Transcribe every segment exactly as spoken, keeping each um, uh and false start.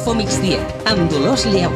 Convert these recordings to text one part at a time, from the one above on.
Infomigdia, amb Dolors Lleó.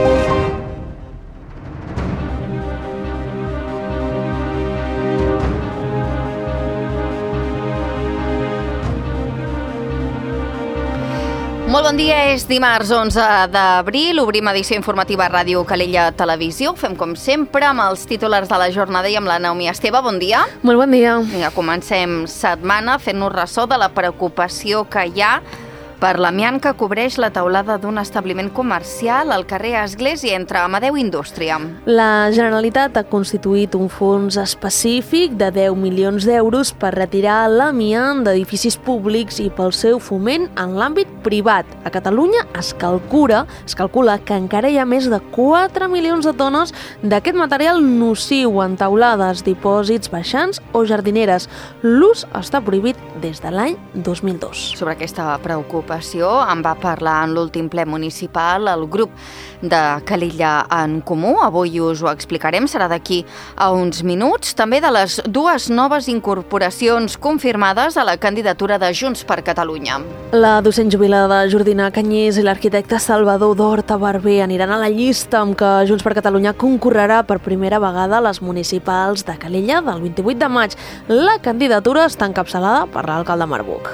Molt bon dia, és dimarts onze d'abril, obrim edició informativa a Ràdio Calella Televisió. Ho fem com sempre amb els titulars de la jornada i amb la Naomi Esteve. Bon dia. Molt bon dia. Vinga, comencem setmana fent-nos ressò de la preocupació que hi ha per l'amiant que cobreix la teulada d'un establiment comercial al carrer Església entre Amadeu i Indústria. La Generalitat ha constituït un fons específic de deu milions d'euros per retirar l'amiant d'edificis públics i pel seu foment en l'àmbit privat. A Catalunya es calcula, es calcula que encara hi ha més de quatre milions de tones d'aquest material nociu en teulades, dipòsits, baixants o jardineres. L'ús està prohibit des de l'any dos mil dos. Sobre aquesta preocupació en va parlar en l'últim ple municipal el grup de Calella en Comú. Avui us ho explicarem, serà d'aquí a uns minuts. També de les dues noves incorporacions confirmades a la candidatura de Junts per Catalunya. La docent jubilada Jordina Canyís i l'arquitecte Salvador d'Horta Barber aniran a la llista amb què Junts per Catalunya concorrerà per primera vegada a les municipals de Calella del vint-i-vuit de maig. La candidatura està encapçalada per l'alcalde Marbuc.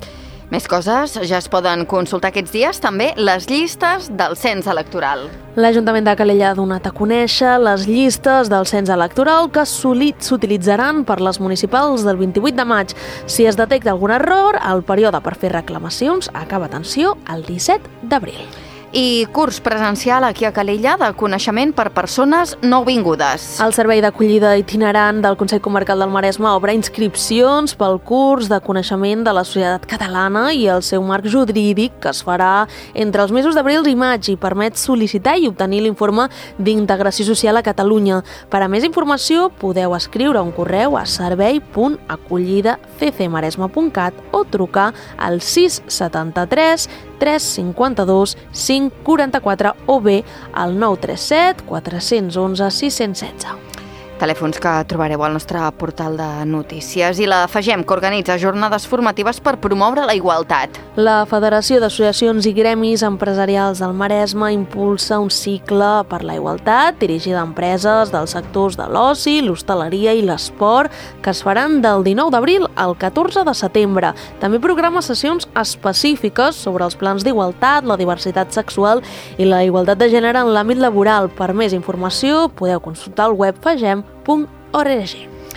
Més coses, ja es poden consultar aquests dies també les llistes del cens electoral. L'Ajuntament de Calella ha donat a conèixer les llistes del cens electoral que s'utilitzaran per les municipals del vint-i-vuit de maig. Si es detecta algun error, el període per fer reclamacions acaba, atenció, el disset d'abril. I curs presencial aquí a Calella de coneixement per persones nouvingudes. El Servei d'Acollida Itinerant del Consell Comarcal del Maresme obre inscripcions pel curs de coneixement de la societat catalana i el seu marc jurídic que es farà entre els mesos d'abril i maig i permet sol·licitar i obtenir l'informe d'integració social a Catalunya. Per a més informació podeu escriure un correu a servei punt acollida c c maresme punt cat o trucar al sis setanta-tres tres cinquanta-dos cinc quaranta-quatre o bé al nou tres set quatre onze sis cents i setze. Telèfons que trobareu al nostre portal de notícies. I la FAGEM, que organitza jornades formatives per promoure la igualtat. La Federació d'Associacions i Gremis Empresarials del Maresme impulsa un cicle per la igualtat dirigida a empreses dels sectors de l'oci, l'hostaleria i l'esport que es faran del dinou d'abril al catorze de setembre. També programa sessions específiques sobre els plans d'igualtat, la diversitat sexual i la igualtat de gènere en l'àmbit laboral. Per més informació podeu consultar el web fagem punt org.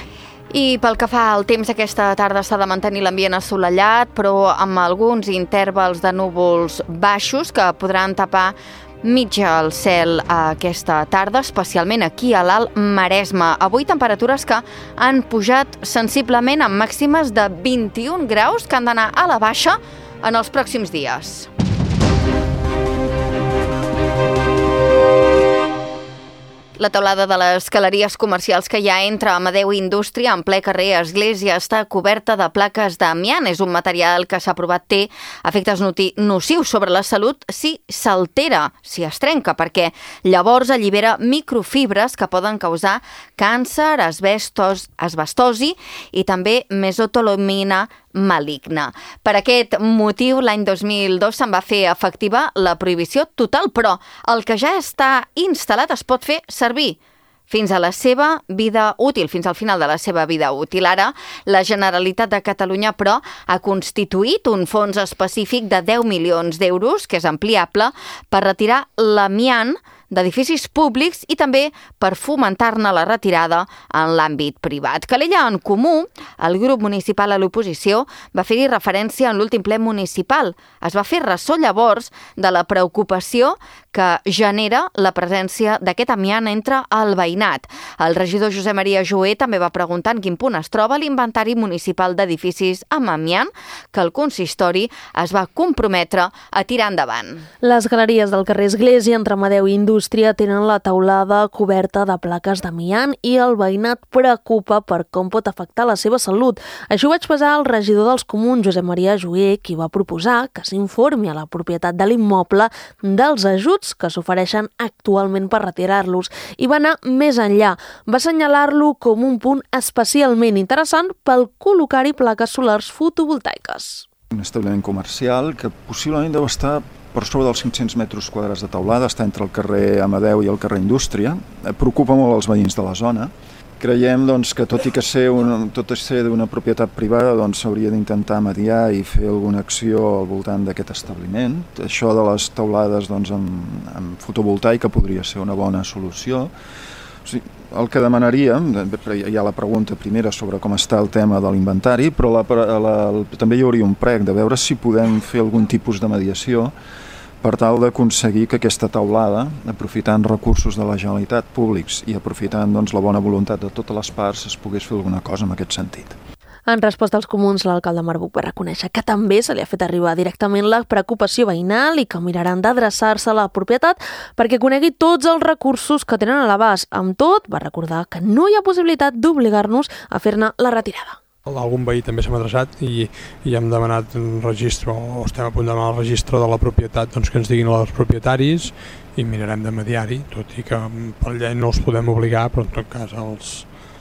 I pel que fa al temps, aquesta tarda s'ha de mantenir l'ambient assolellat, però amb alguns intervals de núvols baixos que podran tapar mitja el cel aquesta tarda, especialment aquí a l'Alt Maresme. Avui temperatures que han pujat sensiblement amb màximes de vint-i-un graus que han d'anar a la baixa en els pròxims dies. La teulada de les galeries comercials que hi ha entre Amadeu i Indústria en ple carrer Església està coberta de plaques d'amiant. És un material que s'ha provat té efectes nocius sobre la salut si s'altera, si es trenca, perquè llavors allibera microfibres que poden causar càncer, asbestos, asbestosi i també mesotolemina maligna. Per aquest motiu, l'any dos mil dos se'n va fer efectiva la prohibició total, però el que ja està instal·lat es pot fer servir fins a la seva vida útil, fins al final de la seva vida útil. Ara, la Generalitat de Catalunya, però, ha constituït un fons específic de deu milions d'euros, que és ampliable, per retirar l'amiant d'edificis públics i també per fomentar-ne la retirada en l'àmbit privat. Calella en Comú, el grup municipal a l'oposició, va fer-hi referència en l'últim ple municipal. Es va fer ressò llavors de la preocupació que genera la presència d'aquest amiant entre el veïnat. El regidor Josep Maria Joé també va preguntar en quin punt es troba l'inventari municipal d'edificis amb amiant que el consistori es va comprometre a tirar endavant. Les galeries del carrer Església entre Amadeu i Indústria tenen la teulada coberta de plaques d'amiant i el veïnat preocupa per com pot afectar la seva salut. Això ho va expressar el regidor dels Comuns, Josep Maria Joé, qui va proposar que s'informi a la propietat de l'immoble dels ajuts que s'ofereixen actualment per retirar-los i va anar més enllà. Va assenyalar-lo com un punt especialment interessant pel col·locar-hi plaques solars fotovoltaiques. Un establiment comercial que possiblement deu estar per sobre dels cinc-cents metres quadrats de teulada, està entre el carrer Amadeu i el carrer Indústria. Preocupa molt els veïns de la zona. Creiem doncs, que tot i que ser una, tot i ser d'una propietat privada, doncs s'hauria d'intentar mediar i fer alguna acció al voltant d'aquest establiment. Això de les teulades doncs, amb, amb fotovoltaica podria ser una bona solució. O sigui, el que demanaríem, hi ha la pregunta primera sobre com està el tema de l'inventari, però la, la, també hi hauria un prec de veure si podem fer algun tipus de mediació per tal d'aconseguir que aquesta teulada, aprofitant recursos de la Generalitat públics i aprofitant doncs, la bona voluntat de totes les parts, es pogués fer alguna cosa en aquest sentit. En resposta als comuns, l'alcalde Marbuch va reconèixer que també se li ha fet arribar directament la preocupació veïnal i que miraran d'adreçar-se a la propietat perquè conegui tots els recursos que tenen a l'abast. Amb tot, va recordar que no hi ha possibilitat d'obligar-nos a fer-ne la retirada. Algun veí també s'ha adreçat i, i hem demanat un registre, o estem a punt de demanar el registre de la propietat, doncs que ens diguin els propietaris i mirarem de mediar-hi, tot i que per llei no els podem obligar, però en tot cas els,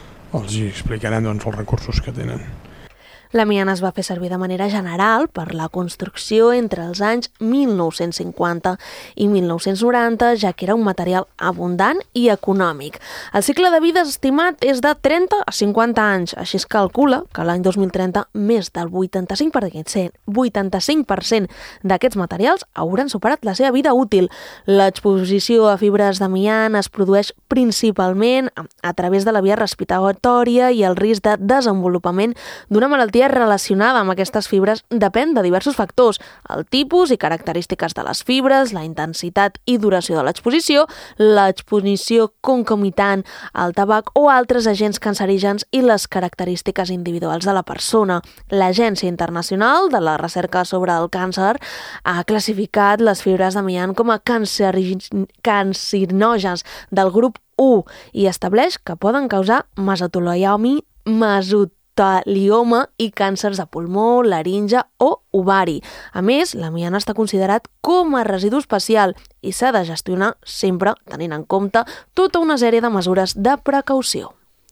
els hi explicarem doncs, els recursos que tenen. L'amiant es va fer servir de manera general per la construcció entre els anys mil nou-cents cinquanta i mil nou-cents noranta, ja que era un material abundant i econòmic. El cicle de vida estimat és de trenta a cinquanta anys, així es calcula que l'any dos mil trenta més del vuitanta-cinc per cent, vuitanta-cinc per cent d'aquests materials hauran superat la seva vida útil. L'exposició a fibres d'amiant es produeix principalment a través de la via respiratòria i el risc de desenvolupament d'una malaltia relacionada amb aquestes fibres depèn de diversos factors, el tipus i característiques de les fibres, la intensitat i duració de l'exposició, l'exposició concomitant al tabac o altres agents cancerígens i les característiques individuals de la persona. L'Agència Internacional de la Recerca sobre el Càncer ha classificat les fibres d'amiant com a carcinògens del grup u i estableix que poden causar mesotelioma, mesotelioma, talioma i càncers de pulmó, laringe o ovari. A més, l'amiant està considerat com a residu especial i s'ha de gestionar sempre tenint en compte tota una sèrie de mesures de precaució.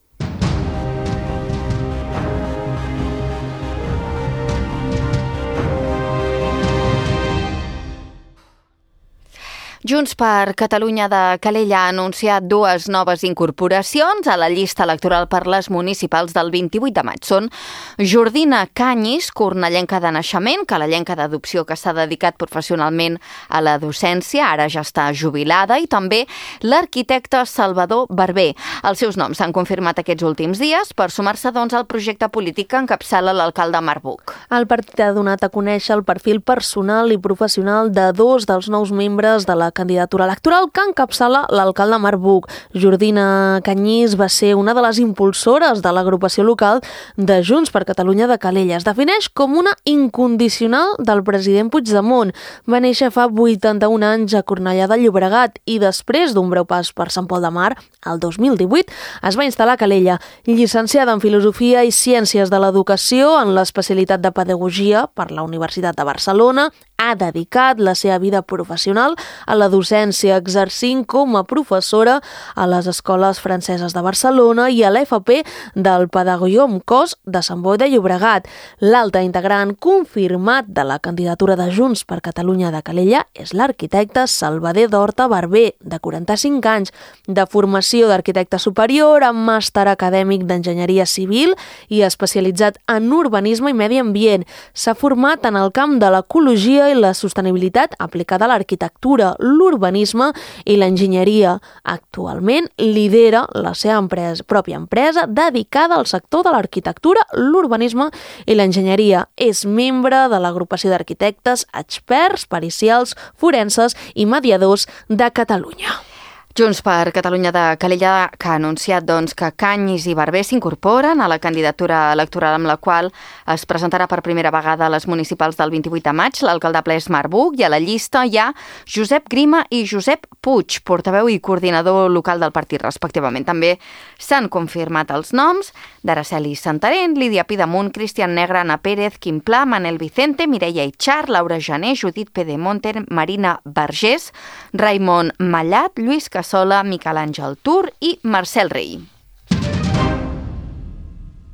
Junts per Catalunya de Calella ha anunciat dues noves incorporacions a la llista electoral per les municipals del vint-i-vuit de maig. Són Jordina Canyis, cornellenca de naixement, calellenca d'adopció que s'ha dedicat professionalment a la docència, ara ja està jubilada, i també l'arquitecte Salvador Barber. Els seus noms s'han confirmat aquests últims dies per sumar-se doncs, al projecte polític que encapçala l'alcalde Marbuch. El partit ha donat a conèixer el perfil personal i professional de dos dels nous membres de la candidatura electoral que encapçala l'alcalde Marbuch. Jordina Canyís va ser una de les impulsores de l'agrupació local de Junts per Catalunya de Calella. Es defineix com una incondicional del president Puigdemont. Va néixer fa vuitanta-un anys a Cornellà de Llobregat i després d'un breu pas per Sant Pol de Mar, el dos mil divuit, es va instal·lar a Calella. Llicenciada en Filosofia i Ciències de l'Educació en l'especialitat de Pedagogia per la Universitat de Barcelona, ha dedicat la seva vida professional a la docència, exercint com a professora a les escoles franceses de Barcelona i a l'F P del Pedagogium Cos de Sant Boi de Llobregat. L'altre integrant confirmat de la candidatura de Junts per Catalunya de Calella és l'arquitecte Salvador d'Horta Barber, de quaranta-cinc anys, de formació d'arquitecte superior amb màster acadèmic d'enginyeria civil i especialitzat en urbanisme i medi ambient. S'ha format en el camp de l'ecologia i la sostenibilitat aplicada a l'arquitectura, l'urbanisme i l'enginyeria. Actualment lidera la seva empresa, pròpia empresa dedicada al sector de l'arquitectura, l'urbanisme i l'enginyeria. És membre de l'agrupació d'arquitectes, experts, pericials, forenses i mediadors de Catalunya. Junts per Catalunya de Calella, que ha anunciat doncs, que Canyis i Barber s'incorporen a la candidatura electoral amb la qual es presentarà per primera vegada a les municipals del vint-i-vuit de maig. L'alcalde és Marbuch i a la llista hi ha Josep Grima i Josep Puig, portaveu i coordinador local del partit, respectivament. També s'han confirmat els noms d'Araceli Santarén, Lídia Pidemunt, Cristian Negre, Ana Pérez, Quim Pla, Manel Vicente, Mireia Itxar, Laura Jané, Judit Pedemonte, Marina Vergés, Raimon Mallat, Lluís Cassola, Miquel Àngel Tur i Marcel Rey.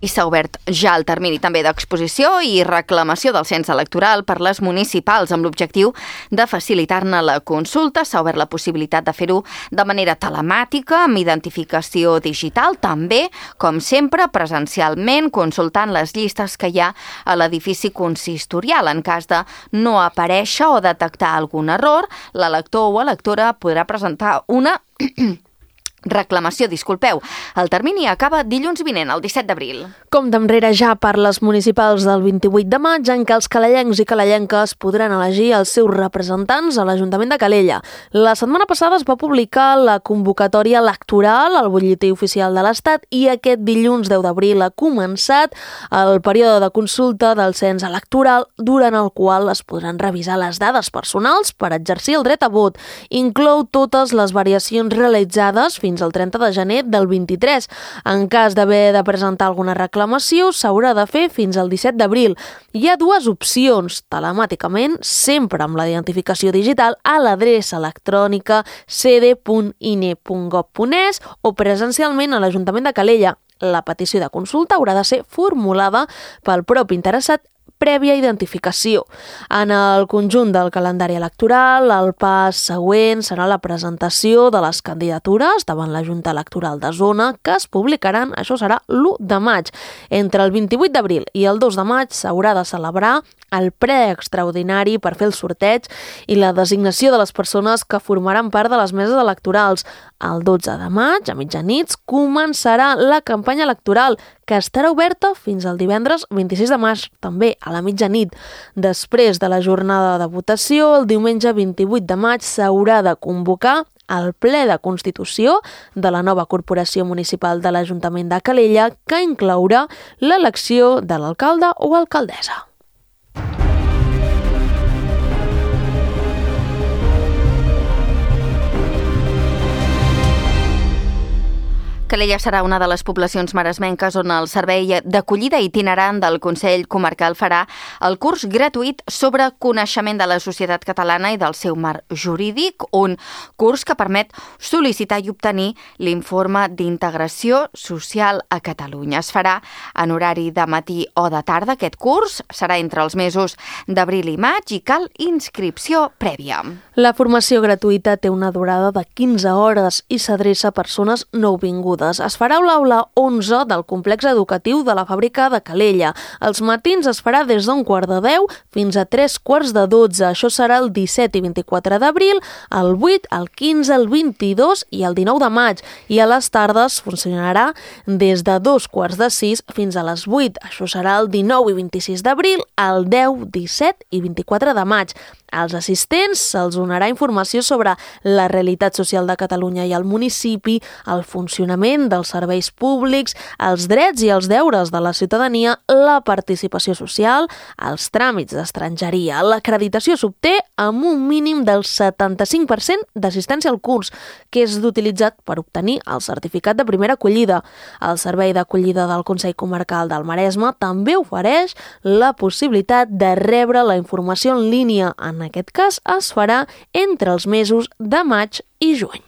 I s'ha obert ja el termini també d'exposició i reclamació del cens electoral per les municipals amb l'objectiu de facilitar-ne la consulta. S'ha obert la possibilitat de fer-ho de manera telemàtica, amb identificació digital, també, com sempre, presencialment, consultant les llistes que hi ha a l'edifici consistorial. En cas de no aparèixer o detectar algun error, l'elector o electora podrà presentar una reclamació, disculpeu. El termini acaba dilluns vinent, el disset d'abril. Com d'enrere ja per les municipals del vint-i-vuit de maig, en què els calellencs i calellenques podran elegir els seus representants a l'Ajuntament de Calella. La setmana passada es va publicar la convocatòria electoral al butlletí oficial de l'Estat i aquest dilluns deu d'abril ha començat el període de consulta del cens electoral, durant el qual es podran revisar les dades personals per exercir el dret a vot. Inclou totes les variacions realitzades fins al trenta de gener del vint-i-tres. En cas d'haver de presentar alguna reclamació, s'haurà de fer fins al disset d'abril. Hi ha dues opcions, telemàticament, sempre amb la identificació digital, a l'adreça electrònica c d punt i n e punt gov punt es o presencialment a l'Ajuntament de Calella. La petició de consulta haurà de ser formulada pel propi interessat prèvia identificació. En el conjunt del calendari electoral, el pas següent serà la presentació de les candidatures davant la Junta Electoral de Zona, que es publicaran, això serà l'u de maig. Entre el vint-i-vuit d'abril i el dos de maig s'haurà de celebrar el ple extraordinari per fer el sorteig i la designació de les persones que formaran part de les meses electorals. El dotze de maig, a mitjanits, començarà la campanya electoral, que estarà oberta fins al divendres vint-i-sis de maig, també a la mitjanit. Després de la jornada de votació, el diumenge vint-i-vuit de maig s'haurà de convocar el ple de constitució de la nova corporació municipal de l'Ajuntament de Calella, que inclourà l'elecció de l'alcalde o alcaldessa. Calella serà una de les poblacions maresmenques on el servei d'acollida itinerant del Consell Comarcal farà el curs gratuït sobre coneixement de la societat catalana i del seu marc jurídic, un curs que permet sol·licitar i obtenir l'informe d'integració social a Catalunya. Es farà en horari de matí o de tarda. Aquest curs serà entre els mesos d'abril i maig i cal inscripció prèvia. La formació gratuïta té una durada de quinze hores i s'adreça a persones nouvingudes. Es farà a l'aula onze del complex educatiu de la fàbrica de Calella. Els matins es farà des d'un quart de deu fins a tres quarts de dotze. Això serà el disset i vint-i-quatre d'abril, el vuit, el quinze, el vint-i-dos i el dinou de maig. I a les tardes funcionarà des de dos quarts de sis fins a les vuit. Això serà el dinou i vint-i-sis d'abril, el deu, disset i vint-i-quatre de maig. Als assistents se'ls donarà informació sobre la realitat social de Catalunya i el municipi, el funcionament dels serveis públics, els drets i els deures de la ciutadania, la participació social, els tràmits d'estrangeria. L'acreditació s'obté amb un mínim del setanta-cinc per cent d'assistència al curs, que és d'utilitzat per obtenir el certificat de primera acollida. El Servei d'Acollida del Consell Comarcal del Maresme també ofereix la possibilitat de rebre la informació en línia. En aquest cas es farà entre els mesos de maig i juny.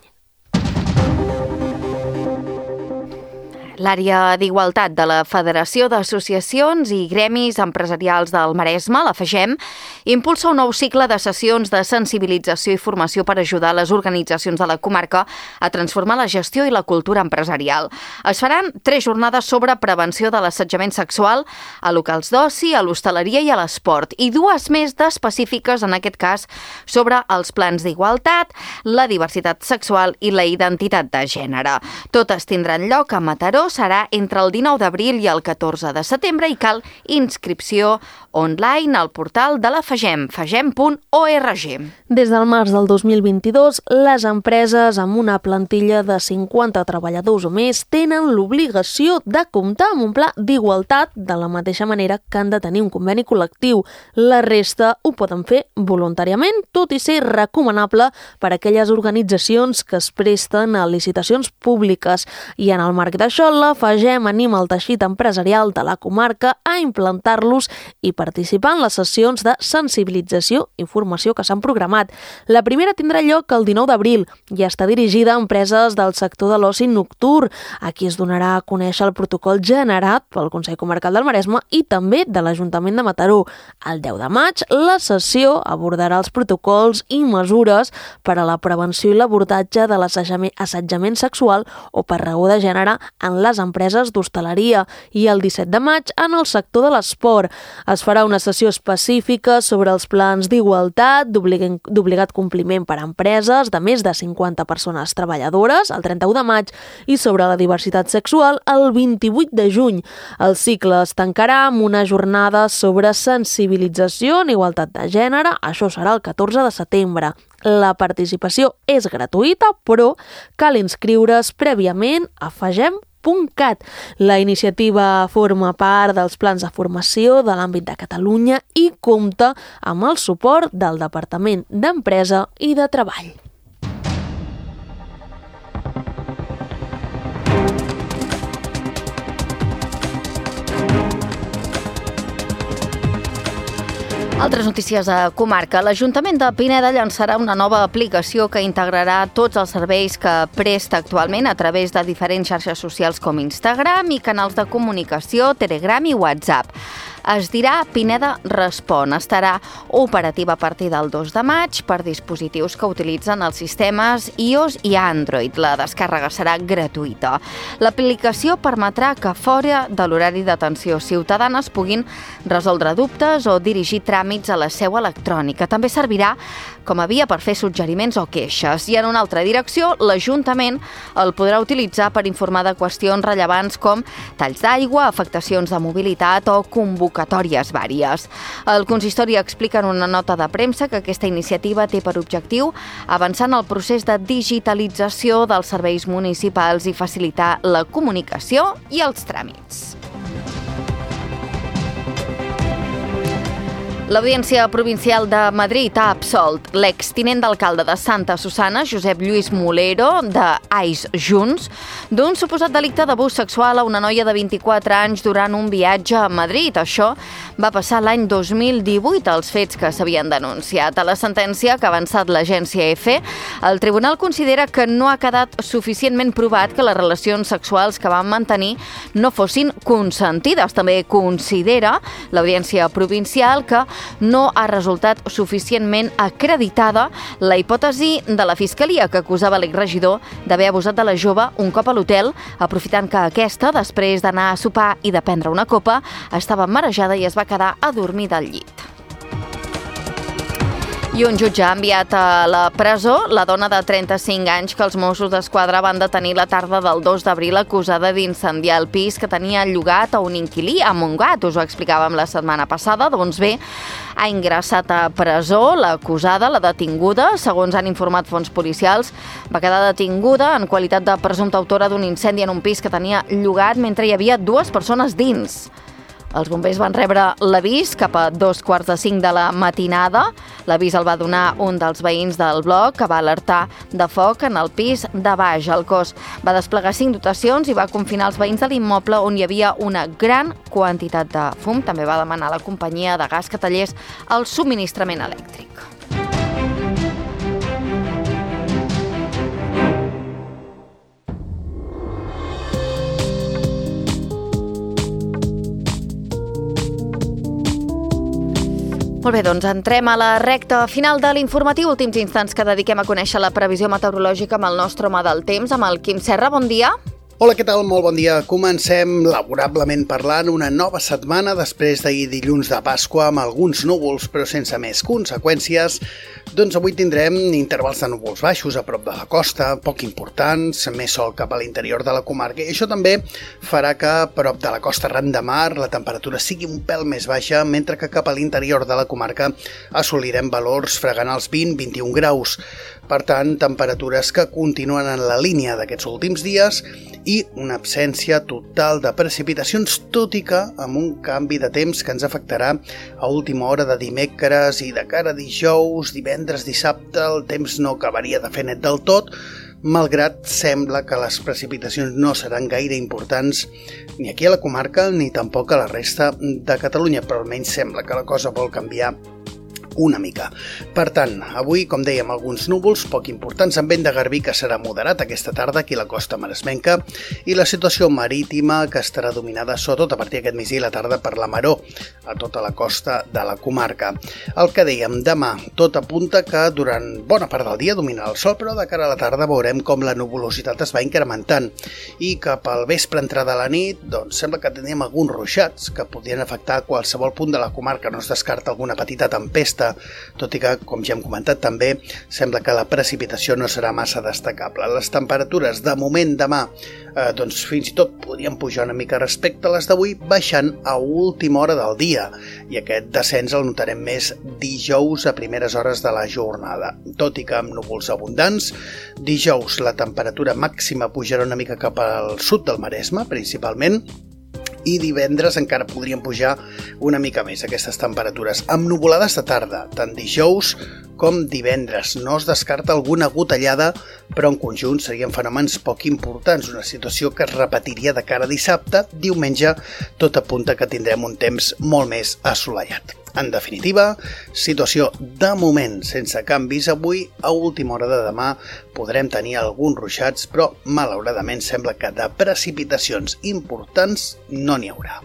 L'àrea d'igualtat de la Federació d'Associacions i Gremis Empresarials del Maresme, la FAGEM, impulsa un nou cicle de sessions de sensibilització i formació per ajudar les organitzacions de la comarca a transformar la gestió i la cultura empresarial. Es faran tres jornades sobre prevenció de l'assetjament sexual a locals d'oci, a l'hostaleria i a l'esport, i dues més d'específiques, en aquest cas, sobre els plans d'igualtat, la diversitat sexual i la identitat de gènere. Totes tindran lloc a Mataró, serà entre el dinou d'abril i el catorze de setembre i cal inscripció online al portal de la FAGEM, fagem punt org. Des del març del dos mil vint-i-dos, les empreses amb una plantilla de cinquanta treballadors o més tenen l'obligació de comptar amb un pla d'igualtat de la mateixa manera que han de tenir un conveni col·lectiu. La resta ho poden fer voluntàriament, tot i ser recomanable per a aquelles organitzacions que es presten a licitacions públiques. I en el marc d'això, la FAGEM anima el teixit empresarial de la comarca a implantar-los i participar en les sessions de sensibilització i formació que s'han programat. La primera tindrà lloc el dinou d'abril i està dirigida a empreses del sector de l'oci nocturn. Aquí es donarà a conèixer el protocol generat pel Consell Comarcal del Maresme i també de l'Ajuntament de Mataró. El deu de maig, la sessió abordarà els protocols i mesures per a la prevenció i l'abordatge de l'assetjament sexual o per raó de gènere en les empreses d'hostaleria i el disset de maig en el sector de l'esport. Es farà una sessió específica sobre els plans d'igualtat, d'obligat compliment per a empreses de més de cinquanta persones treballadores el trenta-u de maig i sobre la diversitat sexual el vint-i-vuit de juny. El cicle es tancarà amb una jornada sobre sensibilització en igualtat de gènere, això serà el catorze de setembre. La participació és gratuïta, però cal inscriure's prèviament a fagem punt cat. La iniciativa forma part dels plans de formació de l'àmbit de Catalunya i compta amb el suport del Departament d'Empresa i de Treball. Altres notícies a comarca. L'Ajuntament de Pineda llançarà una nova aplicació que integrarà tots els serveis que presta actualment a través de diferents xarxes socials com Instagram i canals de comunicació, Telegram i WhatsApp. Es dirà Pineda Respon. Estarà operativa a partir del dos de maig per dispositius que utilitzen els sistemes iOS i Android. La descàrrega serà gratuïta. L'aplicació permetrà que fora de l'horari d'atenció ciutadana es puguin resoldre dubtes o dirigir tràmits a la seu electrònica. També servirà com a via per fer suggeriments o queixes. I en una altra direcció, l'Ajuntament el podrà utilitzar per informar de qüestions rellevants com talls d'aigua, afectacions de mobilitat o convocatòries vàries. El consistori explica en una nota de premsa que aquesta iniciativa té per objectiu avançar en el procés de digitalització dels serveis municipals i facilitar la comunicació i els tràmits. L'Audiència Provincial de Madrid ha absolt l'extinent d'alcalde de Santa Susana, Josep Lluís Molero, de Ais Junts, d'un suposat delicte d'abús sexual a una noia de vint-i-quatre anys durant un viatge a Madrid. Això va passar l'any dos mil divuit, els fets que s'havien denunciat. A la sentència que ha avançat l'agència EFE, el tribunal considera que no ha quedat suficientment provat que les relacions sexuals que van mantenir no fossin consentides. També considera l'Audiència Provincial que no ha resultat suficientment acreditada la hipòtesi de la Fiscalia que acusava l'exregidor d'haver abusat de la jove un cop a l'hotel, aprofitant que aquesta, després d'anar a sopar i de prendre una copa, estava marejada i es va quedar a dormir del llit. I un jutge ha enviat a la presó la dona de trenta-cinc anys que els Mossos d'Esquadra van detenir la tarda del dos d'abril acusada d'incendiar el pis que tenia llogat a un inquilí a Montgat. Us ho explicàvem la setmana passada. Doncs bé, ha ingressat a presó l'acusada, la detinguda. Segons han informat fonts policials, va quedar detinguda en qualitat de presumpta autora d'un incendi en un pis que tenia llogat mentre hi havia dues persones dins. Els bombers van rebre l'avís cap a dos quarts de cinc de la matinada. L'avís el va donar un dels veïns del bloc que va alertar de foc en el pis de baix. El cos va desplegar cinc dotacions i va confinar els veïns de l'immoble on hi havia una gran quantitat de fum. També va demanar a la companyia de gas que tallés el subministrament elèctric. Molt bé, doncs entrem a la recta final de l'informatiu. Últims instants que dediquem a conèixer la previsió meteorològica amb el nostre home del temps, amb el Quim Serra. Bon dia. Hola, què tal? Molt bon dia. Comencem laborablement parlant una nova setmana després d'ahir dilluns de Pasqua amb alguns núvols però sense més conseqüències. Doncs avui tindrem intervals de núvols baixos a prop de la costa, poc importants, més sol cap a l'interior de la comarca. I això també farà que a prop de la costa arran de mar la temperatura sigui un pèl més baixa, mentre que cap a l'interior de la comarca assolirem valors fregant els vint a vint i un graus. Per tant, temperatures que continuen en la línia d'aquests últims dies i una absència total de precipitacions, tot i que amb un canvi de temps que ens afectarà a última hora de dimecres i de cara a dijous, divendres, dissabte, el temps no acabaria de fer net del tot, malgrat sembla que les precipitacions no seran gaire importants ni aquí a la comarca ni tampoc a la resta de Catalunya, però almenys sembla que la cosa vol canviar una mica. Per tant, avui, com dèiem, alguns núvols poc importants amb vent de garbí que serà moderat aquesta tarda aquí a la costa maresmenca i la situació marítima que estarà dominada sobretot a partir d'aquest migdia i la tarda per la maró a tota la costa de la comarca. El que dèiem, demà tot apunta que durant bona part del dia dominarà el sol, però de cara a la tarda veurem com la nuvolositat es va incrementant i cap al vespre entrada a la nit doncs sembla que tindríem alguns ruixats que podrien afectar qualsevol punt de la comarca. No es descarta alguna petita tempesta, tot i que, com ja hem comentat també, sembla que la precipitació no serà massa destacable. Les temperatures de moment demà eh, doncs fins i tot podrien pujar una mica respecte a les d'avui, baixant a última hora del dia, i aquest descens el notarem més dijous a primeres hores de la jornada. Tot i que amb núvols abundants, dijous la temperatura màxima pujarà una mica cap al sud del Maresme, principalment, i divendres encara podrien pujar una mica més aquestes temperatures, amb nuvolades de tarda, tant dijous com divendres. No es descarta alguna gotellada, però en conjunt serien fenòmens poc importants, una situació que es repetiria de cara a dissabte. Diumenge tot apunta que tindrem un temps molt més assolellat. En definitiva, situació de moment sense canvis. Avui, a última hora de demà, podrem tenir alguns ruixats, però malauradament sembla que de precipitacions importants no n'hi haurà.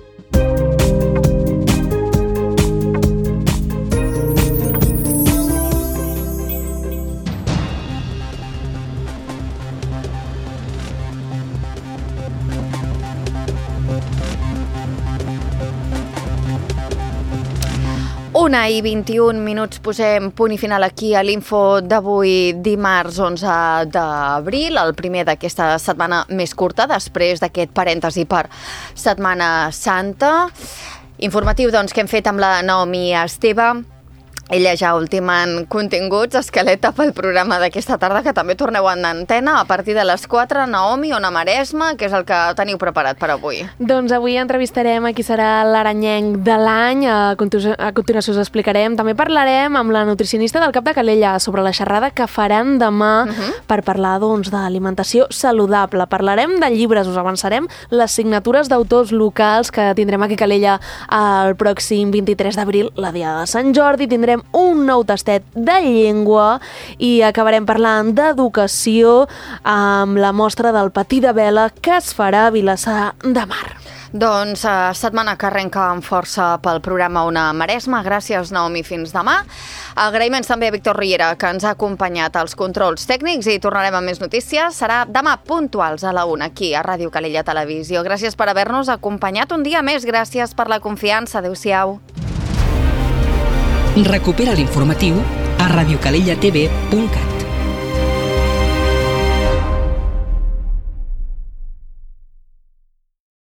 Una i vint-i-un minuts, posem punt i final aquí a l'info d'avui dimarts onze d'abril, el primer d'aquesta setmana més curta, després d'aquest parèntesi per Setmana Santa. Informatiu doncs, que hem fet amb la Naomi Esteve. Ella ja ultimant continguts, esqueleta pel programa d'aquesta tarda, que també torneu en antena a partir de les quatre. Naomi, Ona Maresme, què és el que teniu preparat per avui? Doncs avui entrevistarem a qui serà l'aranyenc de l'any. A continuació us explicarem. També parlarem amb la nutricionista del Cap de Calella sobre la xerrada que faran demà uh-huh. per parlar doncs, d'alimentació saludable. Parlarem de llibres, us avançarem les signatures d'autors locals que tindrem aquí a Calella el pròxim vint-i-tres d'abril, la Diada de Sant Jordi. Tindrem un nou tastet de llengua i acabarem parlant d'educació amb la mostra del patí de vela que es farà a Vilassar de Mar. Doncs eh, setmana que arrenca amb força pel programa Ona Maresme. Gràcies, Naomi, fins demà. Agraïments també a Víctor Riera, que ens ha acompanyat als controls tècnics, i tornarem amb més notícies. Serà demà puntuals a la una, aquí a Ràdio Calella Televisió. Gràcies per haver-nos acompanyat un dia més. Gràcies per la confiança. Adéu-siau. Recupera l'informatiu a radiocalellatv punt cat.